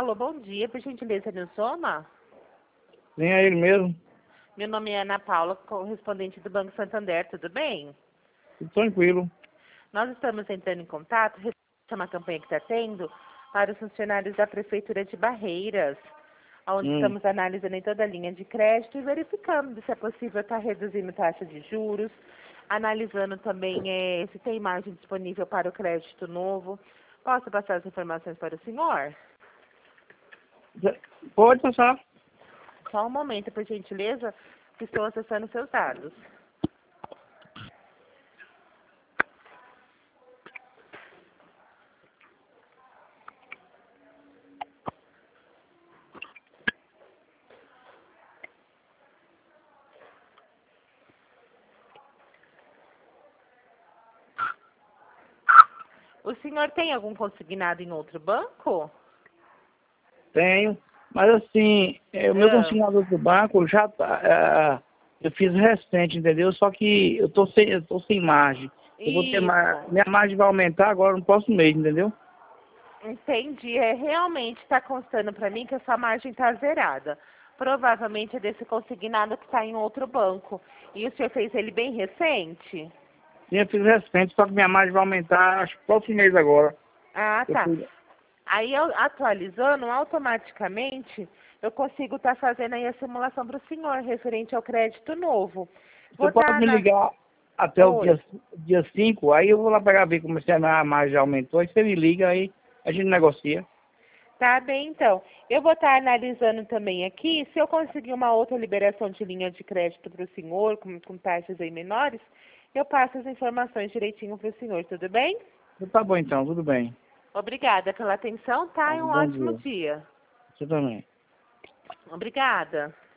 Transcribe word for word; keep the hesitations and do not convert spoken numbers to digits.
Alô, bom dia, por gentileza, Nilsoma? Nem é ele mesmo. Meu nome é Ana Paula, correspondente do Banco Santander, tudo bem? Tudo tranquilo. Nós estamos entrando em contato, referente a uma campanha que está tendo para os funcionários da Prefeitura de Barreiras, onde Hum. estamos analisando em toda a linha de crédito e verificando se é possível estar reduzindo taxa de juros, analisando também eh, se tem margem disponível para o crédito novo. Posso passar as informações para o senhor? Pode passar. Só um momento, por gentileza, que estou acessando seus dados. O senhor tem algum consignado em outro banco? Tenho. Mas assim, é, o meu Ah. consignador do banco já tá. é, eu fiz recente, entendeu? Só que eu tô sem, eu tô sem margem. Eu vou ter mais. Isso. Minha margem vai aumentar agora no próximo mês, entendeu? Entendi. É, realmente está constando para mim que a sua margem está zerada. Provavelmente é desse consignado que está em outro banco. E o senhor fez ele bem recente? Sim, eu fiz recente, só que minha margem vai aumentar acho que no próximo mês agora. Ah, Eu tá. fui- Aí, eu, atualizando, automaticamente, eu consigo estar fazendo aí a simulação para o senhor, referente ao crédito novo. Vou Você pode estar me na... ligar até o Oi. dia, dia cinco, aí eu vou lá pegar ver como se a minha margem já aumentou, aí você me liga, aí a gente negocia. Tá bem, então. Eu vou estar analisando também aqui, se eu conseguir uma outra liberação de linha de crédito para o senhor, com, com taxas aí menores, eu passo as informações direitinho para o senhor, tudo bem? Então tá bom então, tudo bem. Obrigada pela atenção, tá? Tá, E um bom ótimo dia. dia. Você também. Obrigada.